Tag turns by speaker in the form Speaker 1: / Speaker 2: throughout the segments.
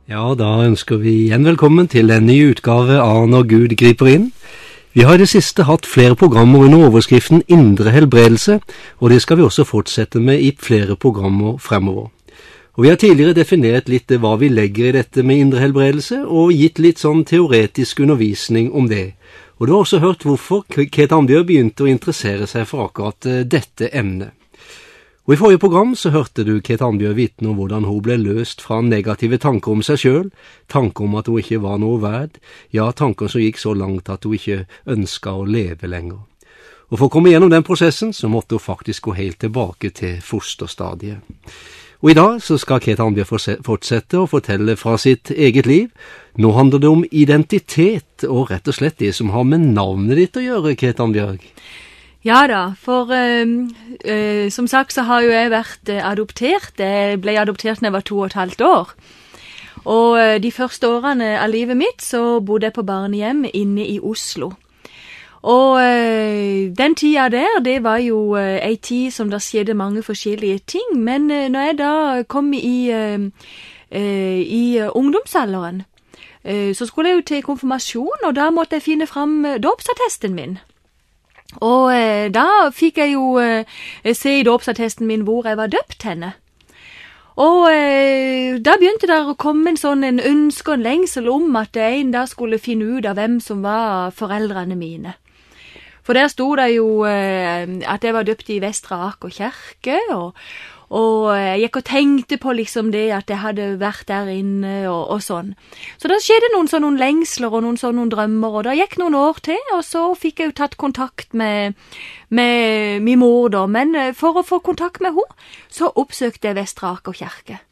Speaker 1: Ja, da ønsker vi igjen velkommen til en ny utgave av Når Gud griper inn. Vi har i det siste hatt flere programmer under overskriften Indre helbredelse, og det skal vi også fortsette med i flere programmer fremover. Og vi har tidligere definert litt hva vi legger i dette med indre helbredelse, og gitt litt sånn teoretisk undervisning om det. Og du har også hørt hvorfor Kate Ambjørg begynte å interessere seg for akkurat dette emnet. Og i forrige program så hørte du Kate Ambjørg vitne om hvordan hun ble løst fra negative tanker om seg selv, tanker om at hun ikke var noe verd, ja, tanker som gikk så langt at hun ikke ønsket å leve lenger. Og for å komme gjennom den prosessen så måtte hun faktisk gå helt tilbake til fosterstadiet. Og i dag så skal Kate Ambjørg fortsette å fortelle fra sitt eget liv. Nå handler det om identitet og rett og slett det som har med navnet ditt å gjøre, Kate Ambjørg.
Speaker 2: Ja da, for som sagt så har jo jeg vært adoptert. Jeg ble adoptert da jeg var 2,5 år. Og de første årene av livet mitt så bodde jeg på barnehjem inne i Oslo. Og den tida der, det var jo en tid som det skjedde mange forskjellige ting. Men når jeg da kom i ungdomsalderen, så skulle jeg jo til konfirmasjon, og da måtte jeg finne fram dåpsattesten min. Og da fikk jeg jo se i dåpsattesten min hvor jeg var døpt henne. Og da begynte det å komme en ønske og en lengsel om at jeg en dag skulle finne ut av hvem som var foreldrene mine. For der stod det jo at jeg var døpt i Vestre Aker kirke, og jeg gikk og tenkte på liksom det at jeg hadde vært der inne og sånn. Så da skjedde noen lengsler og noen drømmer, og da gikk noen år til, og så fikk jeg jo tatt kontakt med min mor da. Men for å få kontakt med henne, så oppsøkte jeg Vestre Aker kirke.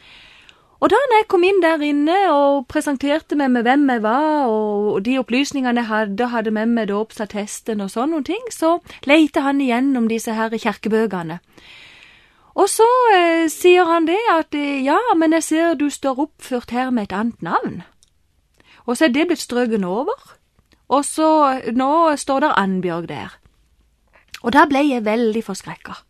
Speaker 2: Og da når jeg kom inn der inne og presenterte meg med hvem jeg var, og de opplysningene jeg hadde med meg dåpsattesten og sånne ting, så lette han igjennom disse her kirkebøkene. Og så sier han det at ja, men jeg ser du står oppført her med et annet navn. Og så det blitt strøken over, og så nå står der Ambjørg der. Og da ble jeg veldig forskrekket.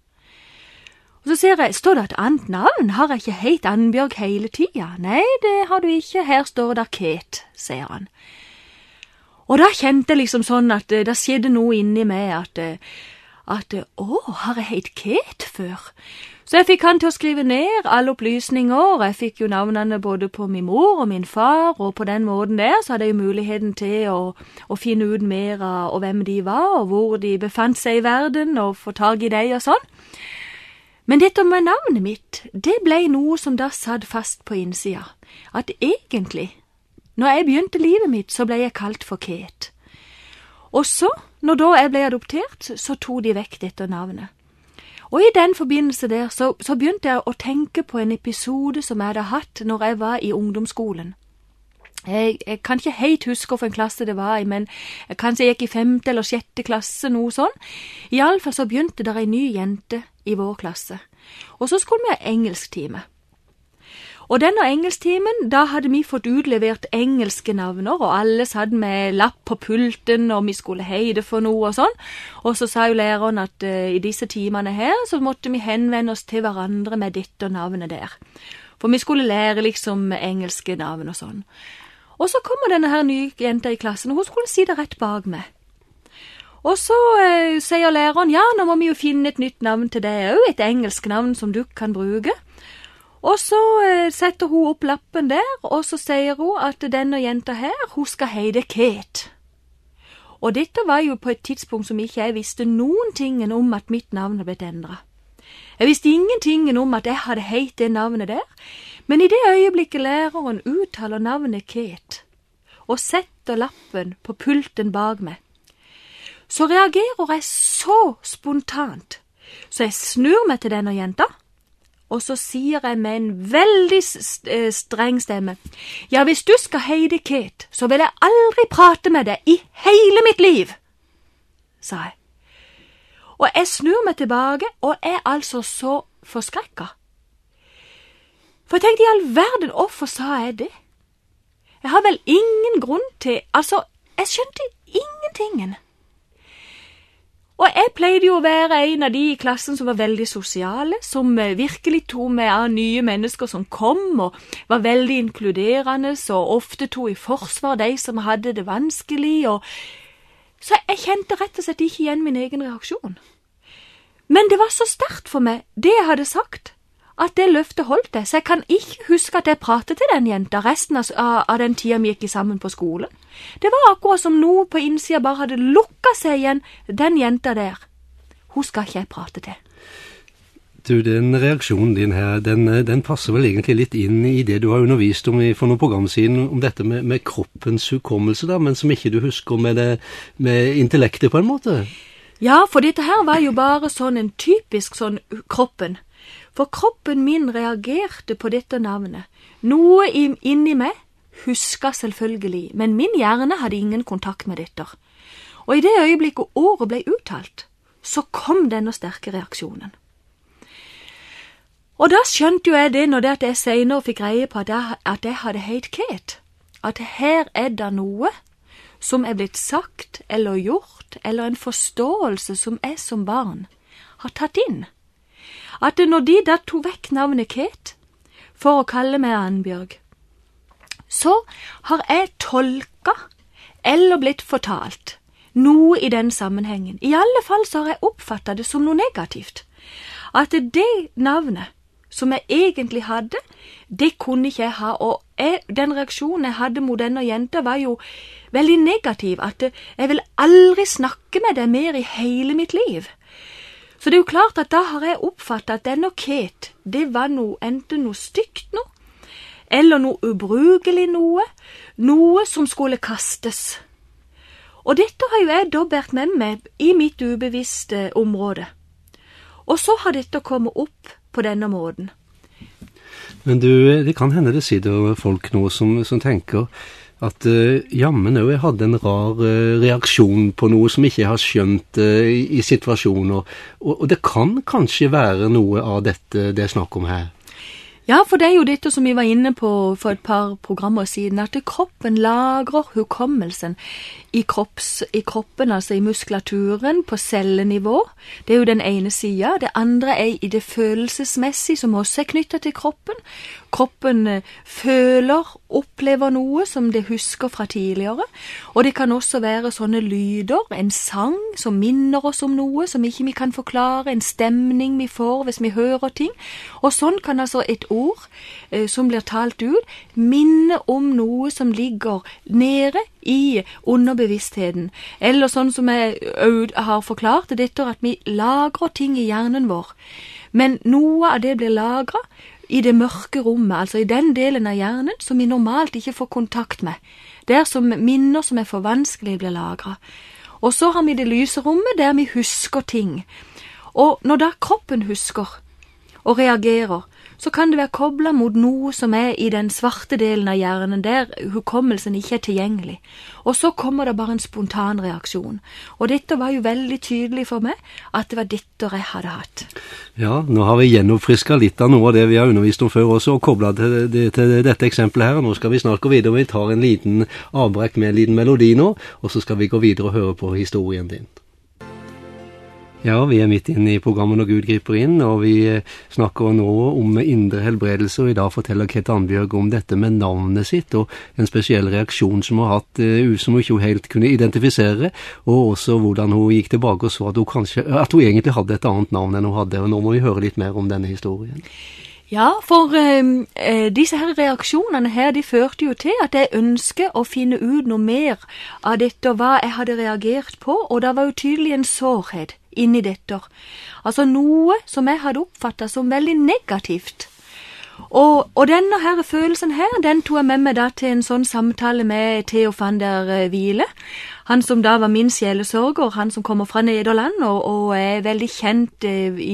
Speaker 2: Og så sier jeg, står det et annet navn? Har jeg ikke heit Ambjørg hele tida? Nei, det har du ikke, her står det Kate, sier han. Og da kjente jeg liksom sånn at det skjedde noe inni meg at har jeg heit Kate før? Så jeg fikk han til å skrive ned alle opplysninger, jeg fikk jo navnene både på min mor og min far, og på den måten der så hadde jeg jo muligheten til å finne ut mer av hvem de var, og hvor de befant seg i verden, og få tag i deg og sånn. Men dette med navnet mitt, det ble noe som da satt fast på innsida, at egentlig, når jeg begynte livet mitt, så ble jeg kalt for Kate. Og så, når da jeg ble adoptert, så tog de vekk dette navnet. Og i den forbindelse der, så begynte jeg å tenke på en episode som jeg hadde hatt når jeg var i ungdomsskolen. Jeg kan ikke helt huske hvilken klasse det var i, men kanskje jeg gikk i 5. eller 6. klasse, noe sånn. I alle fall så begynte der en ny jente i vår klasse. Og så skulle vi ha engelsktime. Og denne engelsktimen, da hadde vi fått utlevert engelske navner, og alle satt med lapp på pulten, og vi skulle heide for noe og sånn. Og så sa jo læreren at i disse timene her, så måtte vi henvende oss til hverandre med dette navnet der. For vi skulle lære liksom engelske navn og sånn. Og så kommer denne her nye jenta i klassen, og hun skulle sitte rett bak meg. Og så sier læreren, ja, nå må vi jo finne et nytt navn til deg, og et engelsk navn som du kan bruke. Og så setter hun opp lappen der, og så sier hun at denne jenta her, hun skal heite Kate. Og dette var jo på et tidspunkt som ikke jeg visste noen ting om at mitt navn hadde blitt endret. Jeg visste ingenting om at jeg hadde heit det navnet der, men i det øyeblikket læreren uttaler navnet Kate, og setter lappen på pulten bak meg, så reagerer jeg så spontant, så jeg snur meg til denne jenta, og så sier jeg med en veldig streng stemme, ja, hvis du skal heite Kate, så vil jeg aldri prate med deg i hele mitt liv, sa jeg. Og jeg snur meg tilbake, og er altså så forskrekket. For jeg tenkte i all verden, hvorfor sa jeg det? Jeg har vel ingen grunn til, altså, jeg skjønte ingentingen. Og jeg pleide jo å være en av de i klassen som var veldig sosiale, som virkelig tog med av nye mennesker som kom, og var veldig inkluderende, og ofte tog i forsvar de som hadde det vanskelig, og så jeg kjente rett og slett ikke igjen min egen reaksjon. Men det var så sterkt for meg, det jeg hadde sagt, at det løftet holdt det, så jeg kan ikke huske at jeg pratet til den jenta resten av den tida vi gikk sammen på skolen. Det var akkurat som noe på innsida bare hadde lukket seg igjen, den jenta der. Hun skal ikke jeg prate til.
Speaker 1: Du, den reaksjonen din her, den passer vel egentlig litt inn i det du har undervist om for noen program siden, om dette med kroppens hukommelse da, men som ikke du husker med intellektet på en måte?
Speaker 2: Ja, for dette her var jo bare sånn en typisk sånn kroppen. For kroppen min reagerte på dette navnet. Noe inni meg husket selvfølgelig, men min hjerne hadde ingen kontakt med dette. Og i det øyeblikket ordet ble uttalt, så kom denne sterke reaksjonen. Og da skjønte jo jeg det når jeg senere fikk greie på at jeg hadde heit Kate. At her det noe som blitt sagt eller gjort, eller en forståelse som jeg som barn har tatt inn. At når de da tog vekk navnet Kate for å kalle meg Annbjørg, så har jeg tolket eller blitt fortalt noe i den sammenhengen. I alle fall så har jeg oppfattet det som noe negativt. At det navnet som jeg egentlig hadde, det kunne ikke jeg ha, og den reaksjonen jeg hadde mot denne jenta var jo veldig negativ, at jeg vil aldri snakke med deg mer i hele mitt liv. Så det er jo klart at da har jeg oppfattet at denne Kate, det var enten noe stygt noe, eller noe ubrukelig noe som skulle kastes. Og dette har jo jeg da båret med meg i mitt ubevisste område. Og så har dette kommet opp på denne måten.
Speaker 1: Men du, det kan hende det sitter folk nå som tenker at jammen jeg hadde en rar reaksjon på noe som ikke jeg har skjønt i situasjoner, og det kan kanskje være noe av dette det er snakk om her.
Speaker 2: Ja, for det er jo dette som vi var inne på for et par programmer siden, at kroppen lagrer hukommelsen i kroppen, altså i muskulaturen, på cellenivå. Det er jo den ene siden. Det andre i det følelsesmessige, som også knyttet til kroppen. Kroppen føler, opplever noe som det husker fra tidligere. Og det kan også være sånne lyder, en sang som minner oss om noe som ikke vi kan forklare, en stemning vi får hvis vi hører ting. Og sånn kan altså et ord som blir talt ut, minne om noe som ligger nede i underbevisstheten. Eller sånn som jeg har forklart dette, at vi lagrer ting i hjernen vår. Men noe av det blir lagret i det mørke rommet, altså i den delen av hjernen som vi normalt ikke får kontakt med. Der som minner som for vanskelig blir lagret. Og så har vi det lyse rommet der vi husker ting. Og når da kroppen husker og reagerer, så kan det være koblet mot noe som i den svarte delen av hjernen, der hukommelsen ikke tilgjengelig. Og så kommer det bare en spontan reaksjon. Og dette var jo veldig tydelig for meg, at det var dette jeg hadde hatt.
Speaker 1: Ja, nå har vi gjenoppfrisket litt av noe av det vi har undervist om før også, og koblet til dette eksempelet her. Nå skal vi snart gå videre, vi tar en liten avbrekk med en liten melodi nå, og så skal vi gå videre og høre på historien din. Ja, vi midt inne i programmet Når Gud griper inn, og vi snakker nå om indre helbredelse, og i dag forteller Kate Annbjørg om dette med navnet sitt, og en spesiell reaksjon som hun har hatt, som hun ikke helt kunne identifisere, og også hvordan hun gikk tilbake og så at hun egentlig hadde et annet navn enn hun hadde, og nå må vi høre litt mer om denne historien.
Speaker 2: Ja, for disse her reaksjonene her, de førte jo til at jeg ønsket å finne ut noe mer av dette, og hva jeg hadde reagert på, og det var jo tydelig en sårhet inni dette. Altså noe som jeg hadde oppfattet som veldig negativt. Og denne her følelsen her, den tog jeg med meg da til en sånn samtale med Theo van der Wiele. Han som da var min sjelesørger, han som kommer fra Nederland og veldig kjent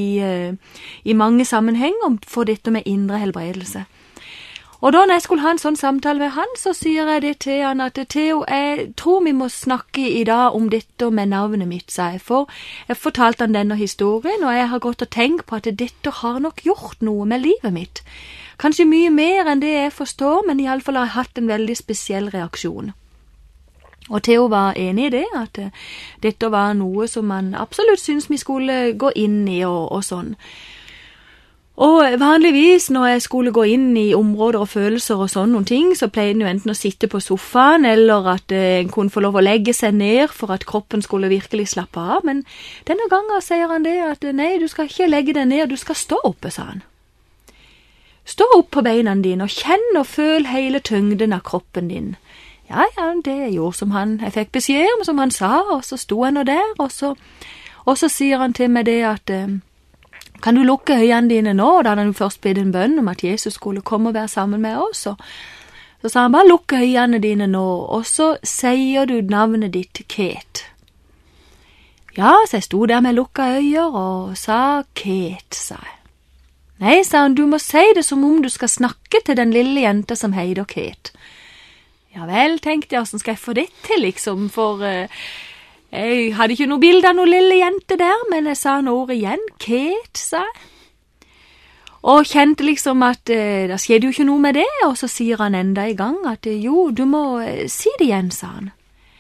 Speaker 2: i mange sammenhenger for dette med indre helbredelse. Og da når jeg skulle ha en sånn samtale med han, så sier jeg det til han at Theo, jeg tror vi må snakke i dag om dette med navnet mitt, sa jeg. For jeg fortalte han denne historien, og jeg har gått og tenkt på at dette har nok gjort noe med livet mitt. Kanskje mye mer enn det jeg forstår, men i alle fall har jeg hatt en veldig spesiell reaksjon. Og Theo var enig i det, at dette var noe som han absolutt syntes vi skulle gå inn i og sånn. Og vanligvis når jeg skulle gå inn i områder og følelser og sånn noen ting, så pleide han jo enten å sitte på sofaen, eller at en kunne få lov å legge seg ned for at kroppen skulle virkelig slappe av. Men denne gangen sier han det at nei, du skal ikke legge deg ned, du skal stå oppe, sa han. Stå opp på beina dine og kjenn og føl hele tyngden av kroppen din. Ja, det gjorde som jeg fikk beskjed om, som han sa, og så sto han der, og så sier han til meg det at kan du lukke øynene dine nå? Da hadde han først bedt en bønn om at Jesus skulle komme og være sammen med oss. Så sa han bare, lukk øynene dine nå, og så sier du navnet ditt, Kate. Ja, så jeg sto der med lukka øyer og sa Kate, sa jeg. Nei, sa han, du må si det som om du skal snakke til den lille jenta som heter Kate. Ja vel, tenkte jeg, hvordan skal jeg få det til, liksom, for jeg hadde ikke noe bilde av noen lille jente der, men jeg sa noe ord igjen, Kate, sa jeg. Og kjente liksom at det skjedde jo ikke noe med det, og så sier han enda i gang at jo, du må si det igjen, sa han.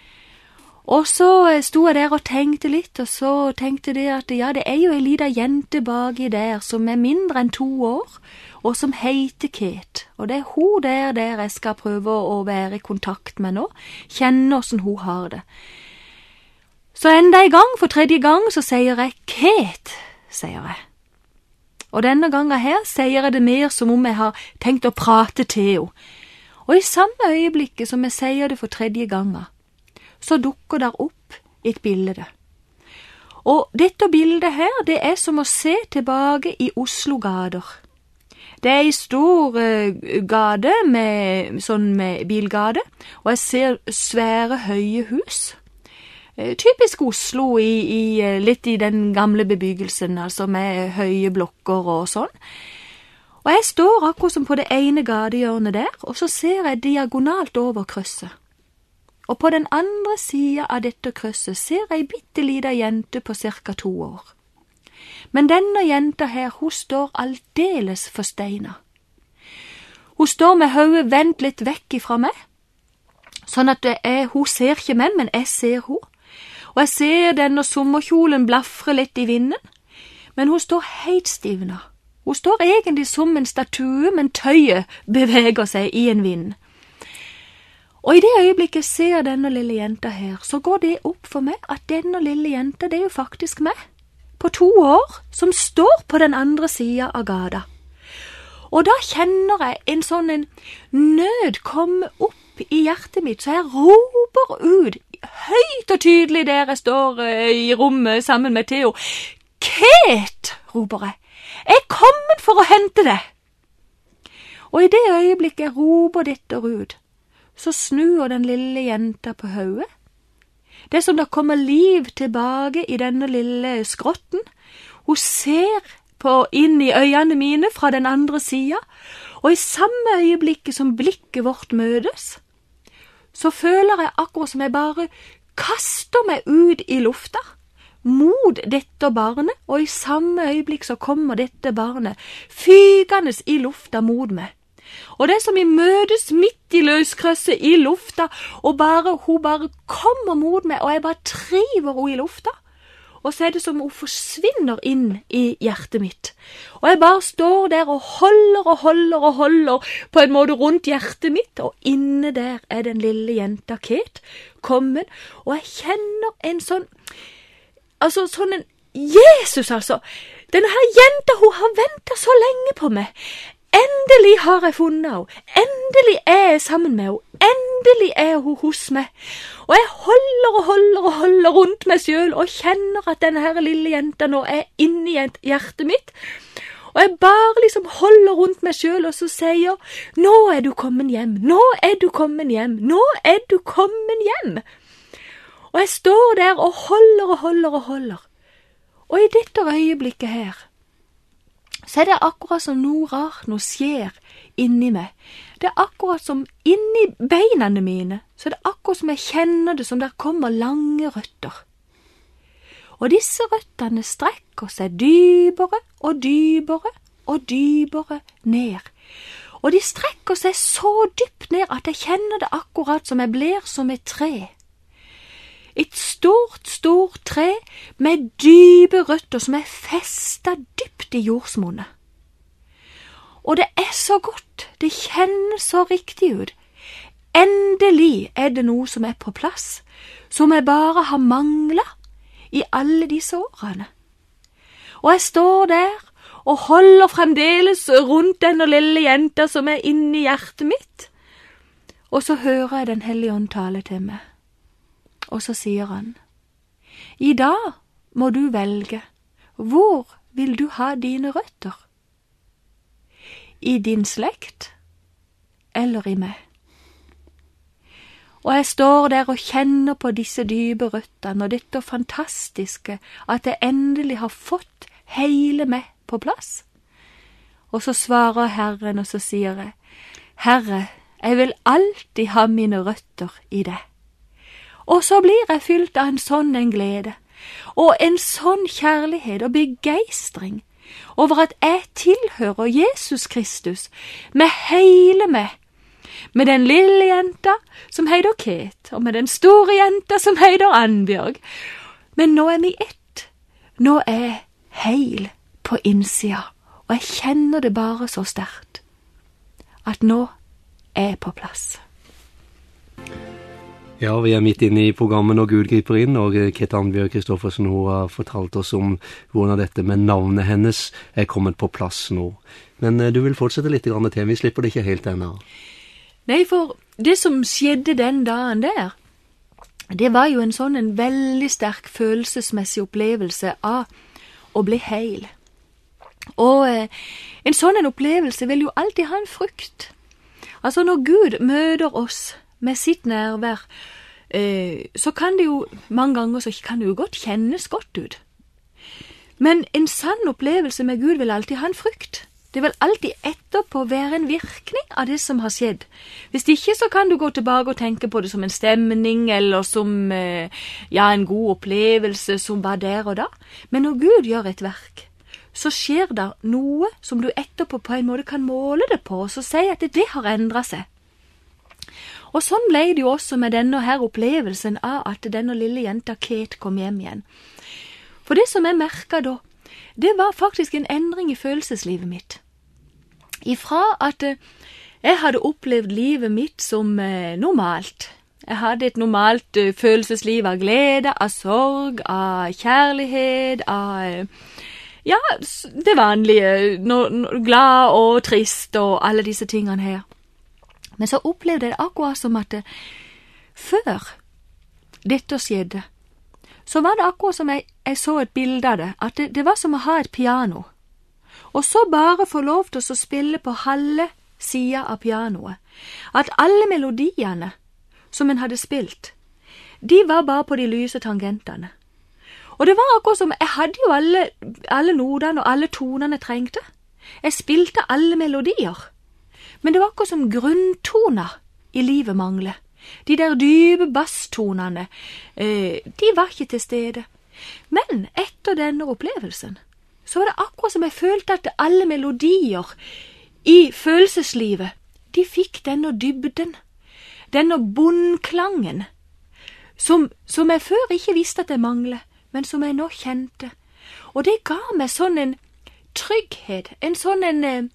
Speaker 2: Og så sto jeg der og tenkte litt, og så tenkte jeg at ja, det er jo en liten jente baki der som er mindre enn 2 år, og som heter Kate. Og det er hun der jeg skal prøve å være i kontakt med nå, kjenne hvordan hun har det. Så enda en gang, for 3. gang, så sier jeg Kate, sier jeg. Og denne gangen her sier jeg det mer som om jeg har tenkt å prate til henne. Og i samme øyeblikket som jeg sier det for 3. gangen, så dukker der opp et bilde. Og dette bildet her, det er som å se tilbake i Oslo gater. Det er en stor gate med bilgate, og jeg ser svære høye hus. Typisk Oslo litt i den gamle bebyggelsen, altså med høye blokker og sånn. Og jeg står akkurat som på det ene gatehjørnet der, og så ser jeg diagonalt over krysset. Og på den andre siden av dette krysset ser jeg en bitteliten jente på cirka 2 år. Men denne jenta her, hun står aldeles forsteina. Hun står med hodet vendt litt vekk ifra meg, sånn at hun ser ikke meg, men jeg ser hun. Og jeg ser denne sommerkjolen blafre litt i vinden, men hun står helt stivna. Hun står egentlig som en statue, men tøyet beveger seg i en vind. Og i det øyeblikket jeg ser denne lille jenta her, så går det opp for meg at denne lille jenta, det er jo faktisk meg, på 2 år, som står på den andre siden av gata. Og da kjenner jeg en sånn nød komme opp i hjertet mitt, så jeg roper ut, høyt og tydelig der jeg står i rommet sammen med Theo. Kate, roper jeg. Jeg er kommet for å hente deg. Og i det øyeblikket jeg roper dette ut, så snur den lille jenta på hodet. Det er som det kommer liv tilbake i denne lille skrotten. Hun ser inn i øynene mine fra den andre siden, og i samme øyeblikket som blikket vårt møtes, så føler jeg akkurat som jeg bare kaster meg ut i lufta, mot dette barnet, og i samme øyeblikk så kommer dette barnet fygende i lufta mot meg. Og det er som vi møtes midt i løskrysset i lufta, og hun bare kommer mot meg, og jeg bare triver henne i lufta. Og så er det som hun forsvinner inn i hjertet mitt. Og jeg bare står der og holder på en måte rundt hjertet mitt, og inne der er den lille jenta Kate kommet, og jeg kjenner en sånn en Jesus, altså. Denne her jenta, hun har ventet så lenge på meg. Endelig har jeg funnet henne. Endelig er jeg sammen med henne. Endelig er hun hos meg. Og jeg holder rundt meg selv og kjenner at denne her lille jenta nå er inni hjertet mitt. Og jeg bare liksom holder rundt meg selv og så sier, nå er du kommet hjem, nå er du kommet hjem, nå er du kommet hjem. Og jeg står der og holder. Og i dette øyeblikket her, så er det akkurat som noe rart, noe skjer inni meg. Det er akkurat som inni beinene mine, så det er akkurat som jeg kjenner det, som der kommer lange røtter. Og disse røttene strekker seg dypere og dypere og dypere ned. Og de strekker seg så dypt ned at jeg kjenner det akkurat som jeg blir som et tre. et stort tre med dype røtter som festet dypt i jordsmonnet. Og det så godt, det kjennes så riktig ut. Endelig det noe som på plass, som jeg bare har manglet i alle disse årene. Og jeg står der og holder fremdeles rundt denne lille jenta som inne i hjertet mitt. Og så hører jeg Den hellige ånd tale til meg. Og så sier han, i dag må du velge, hvor vil du ha dine røtter? I din slekt eller i meg? Og jeg står der og kjenner på disse dype røttene og dette fantastiske at jeg endelig har fått hele meg på plass. Og så svarer Herren og så sier jeg, Herre, jeg vil alltid ha mine røtter i deg. Og så blir jeg fylt av en glede og en sånn kjærlighet og begeistring over at jeg tilhører Jesus Kristus med hele meg, med den lille jenta som heter Kate, og med den store jenta som heter Annbjørg. Men nå vi ett. Nå jeg heil på innsida, og jeg kjenner det bare så sterkt, at nå jeg på plass.
Speaker 1: Ja, vi midt inne i programmet når Gud griper inn, og Kate Annbjørg Kristoffersen har fortalt oss om hvordan dette med navnet hennes kommet på plass nå. Men du vil fortsette litt grann til, vi slipper det ikke helt ennå.
Speaker 2: Nei, for det som skjedde den dagen der, det var jo en veldig sterk følelsesmessig opplevelse av å bli heil. Og en sånn opplevelse vil jo alltid ha en frukt. Altså når Gud møter oss med sitt nærvær, så kan det jo mange ganger så kan det jo godt kjennes godt ut. Men en sann opplevelse med Gud vil alltid ha en frukt. Det vil alltid etterpå være en virkning av det som har skjedd. Hvis ikke så kan du gå tilbake og tenke på det som en stemning, eller som en god opplevelse som var der og da. Men når Gud gjør et verk, så skjer det noe som du etterpå på en måte kan måle det på, og så sier at det har endret seg. Og sånn ble det jo også med denne her opplevelsen av at denne lille jenta Kate kom hjem igjen. For det som jeg merket da, det var faktisk en endring i følelseslivet mitt. Ifra at jeg hadde opplevd livet mitt som normalt. Jeg hadde et normalt følelsesliv av glede, av sorg, av kjærlighet, av det vanlige, glad og trist og alle disse tingene her. Men så opplevde jeg det akkurat som at før dette skjedde, så var det akkurat som jeg så et bilde av det, at det var som å ha et piano, og så bare få lov til å spille på halve siden av pianoet. At alle melodiene som en hadde spilt, de var bare på de lyse tangentene. Og det var akkurat som, jeg hadde jo alle nodene og alle tonene jeg trengte. Jeg spilte alle melodier. Men det var akkurat som grunntoner i livet manglet. De der dype basstonene, de var ikke til stede. Men etter denne opplevelsen, så var det akkurat som jeg følte at alle melodier i følelseslivet, de fikk denne dybden, denne bunnklangen, som jeg før ikke visste at jeg manglet, men som jeg nå kjente. Og det ga meg sånn en trygghet, en sånn en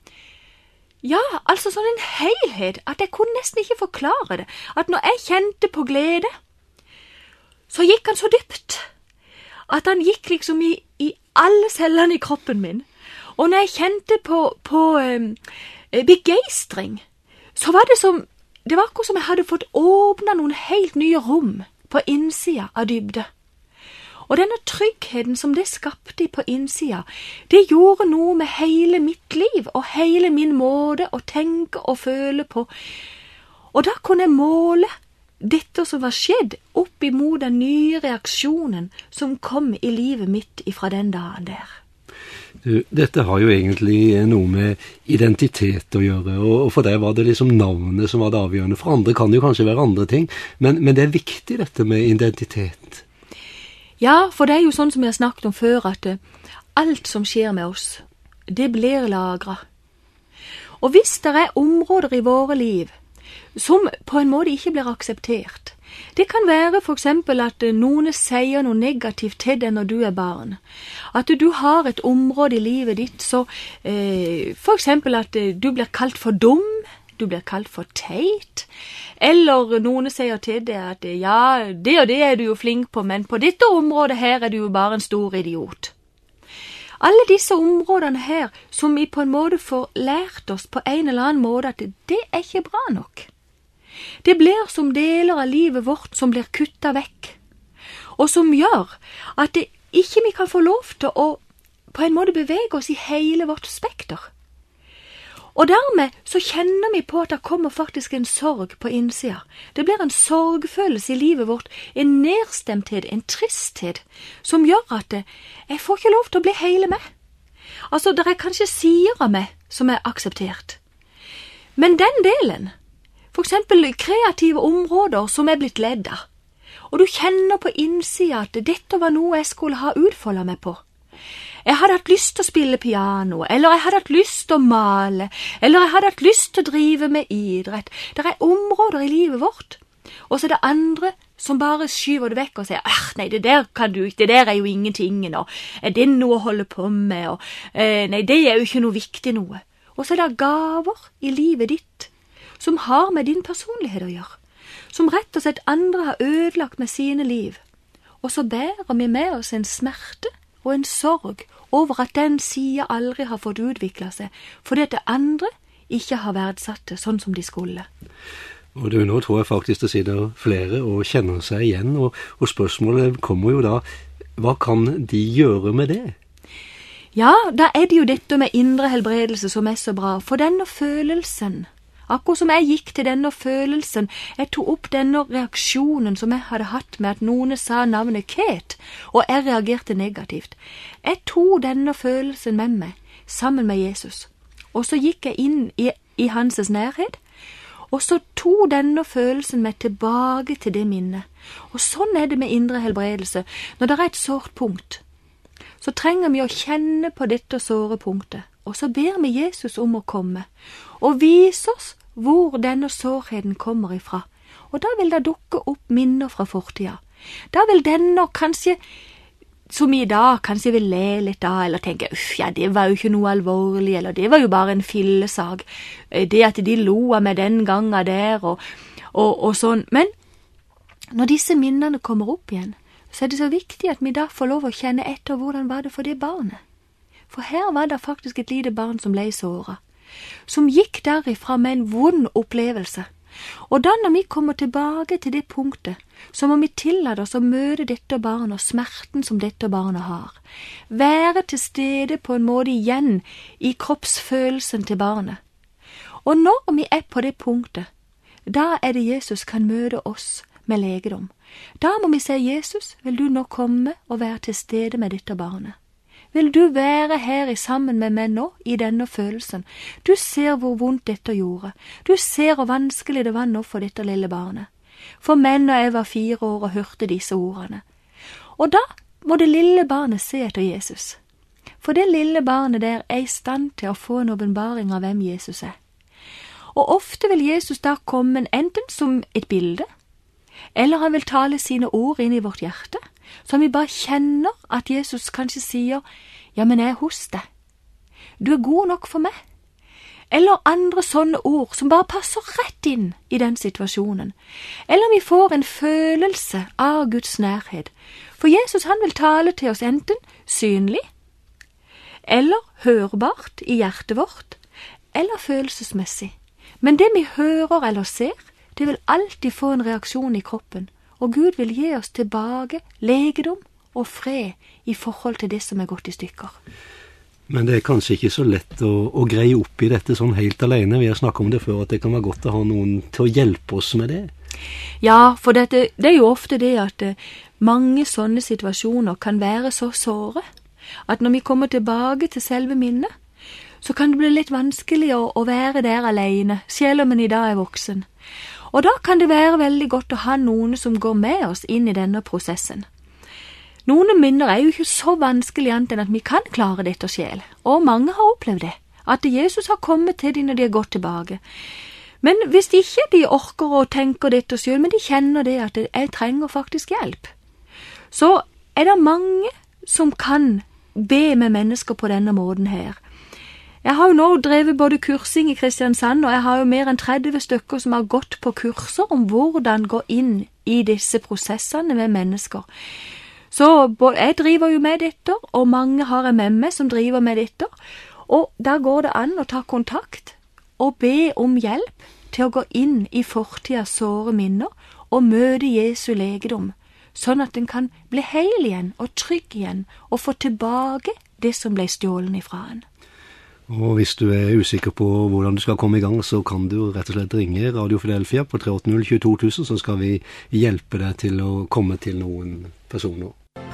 Speaker 2: helhet, at jeg kunne nesten ikke forklare det. At når jeg kjente på glede, så gikk han så dypt, at han gikk liksom i alle cellene i kroppen min. Og når jeg kjente på begeistring, så var det var akkurat som jeg hadde fått åpnet noen helt nye rom på innsida av dybde. Og denne tryggheten som det skapte på innsida, det gjorde noe med hele mitt liv og hele min måte å tenke og føle på. Og da kunne jeg måle dette som var skjedd opp imot den nye reaksjonen som kom i livet mitt ifra den dagen der.
Speaker 1: Dette har jo egentlig noe med identitet å gjøre, og for deg var det liksom navnet som var det avgjørende. For andre kan det jo kanskje være andre ting, men det er viktig dette med identitet.
Speaker 2: Ja, for det er jo sånn som jeg har snakket om før, at alt som skjer med oss, det blir lagret. Og hvis det er områder i våre liv som på en måte ikke blir akseptert, Det kan være for eksempel at noen sier noe negativt til deg når du er barn. At du har et område i livet ditt, så for eksempel at du blir kalt for dum, du blir kalt for teit, eller noen sier til deg at ja, det og det er du jo flink på, men på dette området her er du jo bare en stor idiot. Alle disse områdene her, som vi på en måte får lært oss på en eller annen måte at det er ikke bra nok. Det blir som deler av livet vårt som blir kuttet vekk, og som gjør at ikke vi kan få lov til å på en måte bevege oss i hele vårt spekter. Og dermed så kjenner vi på at det kommer faktisk en sorg på innsida. Det blir en sorgfølelse i livet vårt, en nedstemthet, en tristhet, som gjør at jeg får ikke lov til å bli hele med. Altså, det er kanskje sider av meg som er akseptert. Men den delen, for eksempel kreative områder som er blitt ledd av, og du kjenner på innsida at dette var noe jeg skulle ha utfoldet meg på. Jeg hadde hatt lyst til å spille piano, eller jeg hadde hatt lyst til å male, eller jeg hadde hatt lyst til å drive med idrett. Det er områder i livet vårt, og så er det andre som bare skyver det vekk og sier, nei, det der kan du ikke, det der er jo ingenting, og er det noe å holde på med, og nei, det er jo ikke noe viktig noe. Og så er det gaver i livet ditt, som har med din personlighet å gjøre, som rett og slett andre har ødelagt med sine liv, og så bærer vi med oss en smerte og en sorg over at den siden aldri har fått utviklet seg, fordi at det andre ikke har verdsatt det sånn som de skulle.
Speaker 1: Og du, nå tror jeg faktisk det sitter flere og kjenner seg igjen, og spørsmålet kommer jo da, hva kan de gjøre med det?
Speaker 2: Ja, da er det jo dette med indre helbredelse som er så bra, for denne følelsen, akkurat som jeg gikk til denne følelsen, jeg tok opp denne reaksjonen som jeg hadde hatt med at noen sa navnet Kate, og jeg reagerte negativt. Jeg tok denne følelsen med meg, sammen med Jesus, og så gikk jeg inn i hans nærhet, og så tok denne følelsen meg tilbake til det minnet. Og sånn er det med indre helbredelse. Når det er et sårt punkt, så trenger vi å kjenne på dette såre punktet, og så ber vi Jesus om å komme, og vise oss hvor denne sårheten kommer ifra. Og da vil det dukke opp minner fra fortida. Da vil denne kanskje, som i dag, kanskje vil le litt av, eller tenke, ja, det var jo ikke noe alvorlig, eller det var jo bare en fillesag. Det at de lo av meg den gangen der, og sånn. Men når disse minnene kommer opp igjen, så er det så viktig at vi da får lov å kjenne etter hvordan var det for det barnet. For her var det faktisk et lite barn som ble såret, som gikk derifra med en vond opplevelse. Og da når vi kommer tilbake til det punktet, så må vi tillate oss å møte dette barnet og smerten som dette barnet har. Være til stede på en måte igjen i kroppsfølelsen til barnet. Og når vi er på det punktet, da er det Jesus kan møte oss med legedom. Da må vi si, Jesus, vil du nå komme og være til stede med dette barnet? Vil du være her sammen med meg nå, i denne følelsen? Du ser hvor vondt dette gjorde. Du ser hvor vanskelig det var nå for dette lille barnet. For meg når jeg var 4 år og hørte disse ordene. Og da må det lille barnet se etter Jesus. For det lille barnet der er i stand til å få en åpenbaring av hvem Jesus er. Og ofte vil Jesus da komme enten som et bilde, eller han vil tale sine ord inn i vårt hjerte, så vi bare kjenner at Jesus kanskje sier, ja, men jeg er hos deg. Du er god nok for meg. Eller andre sånne ord som bare passer rett inn i den situasjonen. Eller vi får en følelse av Guds nærhet. For Jesus han vil tale til oss enten synlig, eller hørbart i hjertet vårt, eller følelsesmessig. Men det vi hører eller ser, det vil alltid få en reaksjon i kroppen, og Gud vil gi oss tilbake legedom og fred i forhold til det som er gått i stykker.
Speaker 1: Men det er kanskje ikke så lett å greie opp i dette sånn helt alene. Vi har snakket om det før, at det kan være godt å ha noen til å hjelpe oss med det.
Speaker 2: Ja, for det er jo ofte det at mange sånne situasjoner kan være så såre, at når vi kommer tilbake til selve minnet, så kan det bli litt vanskelig å være der alene, selv om en i dag er voksen. Og da kan det være veldig godt å ha noen som går med oss inn i denne prosessen. Noen minner er jo ikke så vanskelig annet enn at vi kan klare dette selv, og mange har opplevd det, at Jesus har kommet til dem når de har gått tilbake. Men hvis ikke de orker å tenke dette selv, men de kjenner det at jeg trenger faktisk hjelp, så det mange som kan be med mennesker på denne måten her. Jeg har jo nå drevet både kursing i Kristiansand, og jeg har jo mer enn 30 stykker som har gått på kurser om hvordan gå inn i disse prosessene med mennesker. Så jeg driver jo med dette, og mange har jeg med meg som driver med dette, og der går det an å ta kontakt og be om hjelp til å gå inn i fortidens såre minner og møte Jesu legedom, sånn at den kan bli hel igjen og trygg igjen og få tilbake det som ble stjålen ifra han.
Speaker 1: Og hvis du usikker på hvordan du skal komme i gang, så kan du rett og slett ringe Radio Filadelfia på 380-22000, så skal vi hjelpe deg til å komme til noen personer.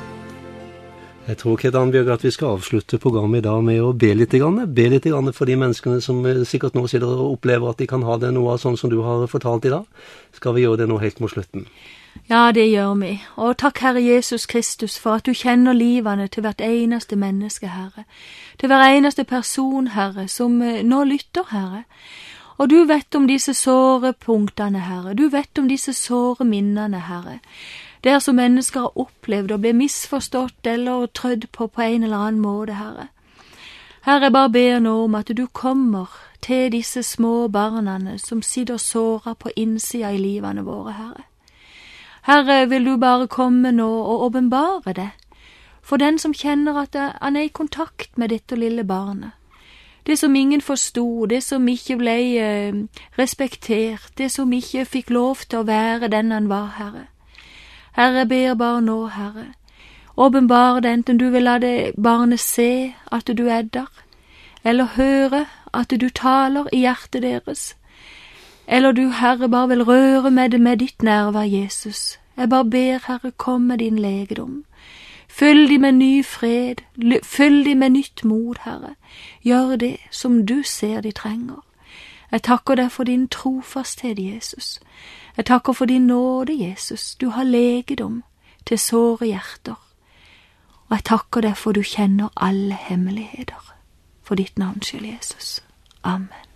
Speaker 1: Jeg tror, Kedan Bjørg, at vi skal avslutte programmet i dag med å be litt for de menneskene som sikkert nå sitter og opplever at de kan ha det noe sånn som du har fortalt i dag. Skal vi gjøre det nå helt mot slutten?
Speaker 2: Ja, det gjør vi. Og takk, Herre Jesus Kristus, for at du kjenner livene til hvert eneste menneske, Herre. Til hver eneste person, Herre, som nå lytter, Herre. Og du vet om disse såre punktene, Herre. Du vet om disse såre minnene, Herre. Der som mennesker har opplevd og ble misforstått eller trødd på en eller annen måte, Herre. Herre, jeg bare ber nå om at du kommer til disse små barnene som sitter såret på innsida i livene våre, Herre. Herre, vil du bare komme nå og åpenbare det, for den som kjenner at han i kontakt med dette lille barnet. Det som ingen forstod, det som ikke ble respektert, det som ikke fikk lov til å være den han var, Herre. Herre, ber bare nå, Herre, åpenbare det, enten du vil la det barnet se at du der, eller høre at du taler i hjertet deres, eller du, Herre, bare vil røre med det med ditt nærvær, Jesus. Jeg bare ber, Herre, kom med din legedom. Fyll de med ny fred, fyll de med nytt mod, Herre. Gjør det som du ser de trenger. Jeg takker deg for din trofasthet, Jesus. Jeg takker for din nåde, Jesus. Du har legedom til såre hjerter. Og jeg takker deg for du kjenner alle hemmeligheter. For ditt navns skyld, Jesus. Amen.